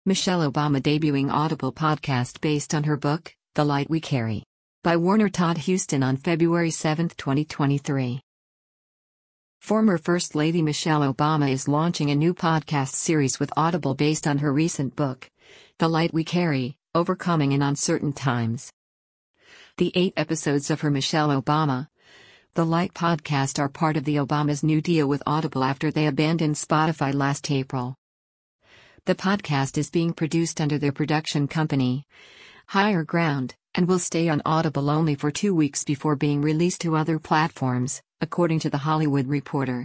Michelle Obama debuting Audible podcast based on her book, The Light We Carry. By Warner Todd Huston on February 7, 2023. Former First Lady Michelle Obama is launching a new podcast series with Audible based on her recent book, The Light We Carry, Overcoming in Uncertain Times. The 8 episodes of her Michelle Obama, The Light podcast are part of the Obama's new deal with Audible after they abandoned Spotify last April. The podcast is being produced under their production company, Higher Ground, and will stay on Audible only for 2 weeks before being released to other platforms, according to The Hollywood Reporter.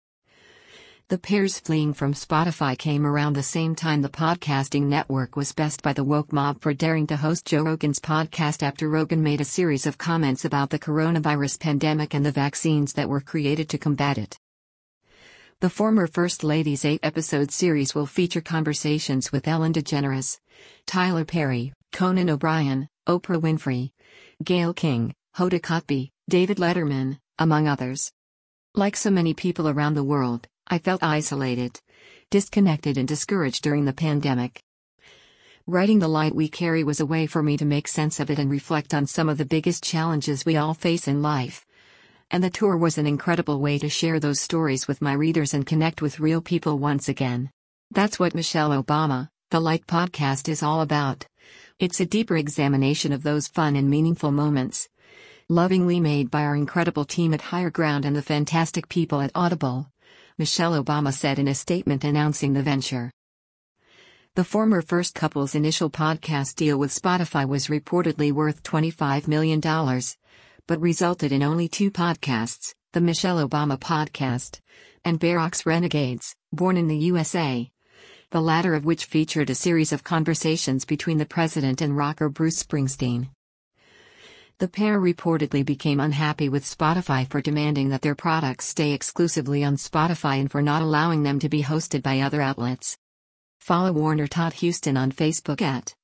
The pair's fleeing from Spotify came around the same time the podcasting network was best by the woke mob for daring to host Joe Rogan's podcast after Rogan made a series of comments about the coronavirus pandemic and the vaccines that were created to combat it. The former First Lady's 8-episode series will feature conversations with Ellen DeGeneres, Tyler Perry, Conan O'Brien, Oprah Winfrey, Gayle King, Hoda Kotb, David Letterman, among others. Like so many people around the world, I felt isolated, disconnected and discouraged during the pandemic. Writing The Light We Carry was a way for me to make sense of it and reflect on some of the biggest challenges we all face in life. And the tour was an incredible way to share those stories with my readers and connect with real people once again. That's what Michelle Obama, The Light podcast is all about. It's a deeper examination of those fun and meaningful moments, lovingly made by our incredible team at Higher Ground and the fantastic people at Audible, Michelle Obama said in a statement announcing the venture. The former first couple's initial podcast deal with Spotify was reportedly worth $25 million. But resulted in only 2 podcasts, the Michelle Obama podcast, and Barack's Renegades, Born in the USA, the latter of which featured a series of conversations between the president and rocker Bruce Springsteen. The pair reportedly became unhappy with Spotify for demanding that their products stay exclusively on Spotify and for not allowing them to be hosted by other outlets. Follow Warner Todd Huston on Facebook at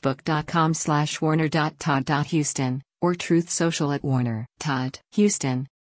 facebook.com/warner.todd.huston. or Truth Social at Warner Todd Huston.